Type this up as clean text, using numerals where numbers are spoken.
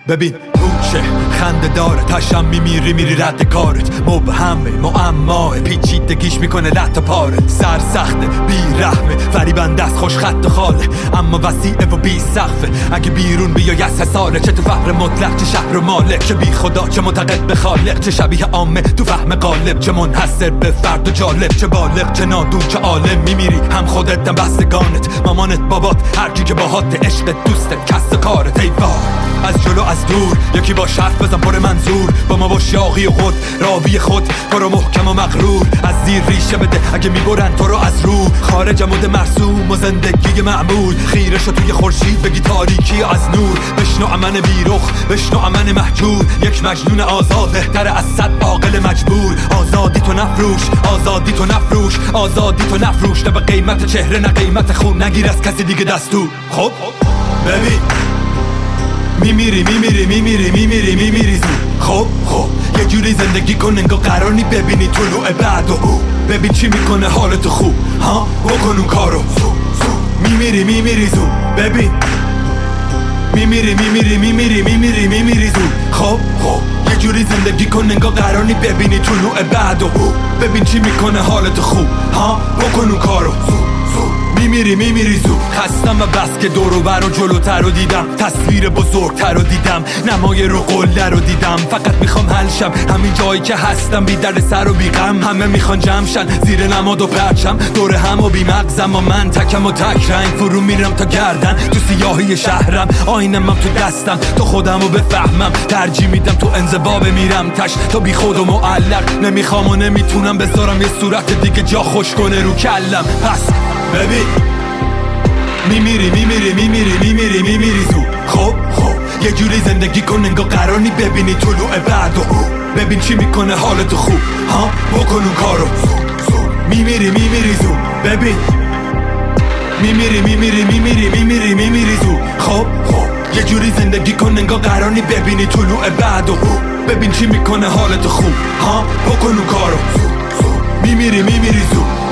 ببین پوچه خنده داره تشم میری رد کارت مبهمه معماه پیچیدگیش میکنه لط و پارت سر سخته بیرحمه فریبنده است خوش خط و خاله اما وسیعه و بی سقفه اگه بیرون بیای از حساله چه تو فقر مطلق چه شهر و مالک چه بی خدا چه معتقد به خالق چه شبیه عامه تو فهم غالب چه منحصر به فرد و جالب چه بالغ چه نادون چه عالم میمیری هم خودت هم بستگانت مامانت بابات هر کی که باهات عشق دوستت کس کارت ای وای از جلو از دور یکی با شرط بزن پر منظور با ما با شاقی و خود راوی خود برو محکم و مغرور از زیر ریشه بده اگه میبرن تو رو از رو خارج مد مرسوم و زندگی معمول خیره شو توی خورشید بگی تاریکی از نور بشنو امن بیرخ بشنو امن محجور یک مجنون آزاد بهتر از 100 عاقل مجبور آزادی تو نفروش آزادی تو نفروش آزادی تو نفروش نه به قیمت چهره نه قیمت خون نگیر از کسی دیگه دستور خب ببین میمیری زود خب یه جوری زندگی کن انگار قرار نی ببینی طلوع بعد و ببین چی میکنه حالتو خوب ها بکن اون کارو میمیری زود ببین میمیری زود خب یه جوری زندگی کن انگار قرار نی ببینی طلوع بعد و ببین چی میکنه حالتو خوب ها بکن اون کارو میمیری زود خستم و بس که دور و بر و جلوتر رو دیدم تصویر بزرگتر رو دیدم نمای رو قلدر رو دیدم فقط میخوام حل شم همین جایی که هستم بی در سر و بی غم همه میخوان جمع شن زیر نماد و پرچم دور هم و بی مغزم و من تکم و تک رنگ فرو میرم تا گردن تو سیاهی شهرم آینم تو دستم تا خودم رو بفهمم ترجیح میدم تو انزوا بمیرم تش تا بی خود و معلق نمیخوام و نمیتونم بذارم یه صورت دیگه جا خوش کنه رو کلم پس ببین میمیری زود خب یه جوری زندگی کن انگار قرار نی ببینی طلوع بعد و ببین چی میکنه حالتو خوب ها بکن اون کارو میمیری زود ببین میمیری زود خب یه جوری زندگی کن انگار قرار نی ببینی طلوع بعد و ببین چی میکنه حالتو خوب ها بکن اون کارو میمیری زود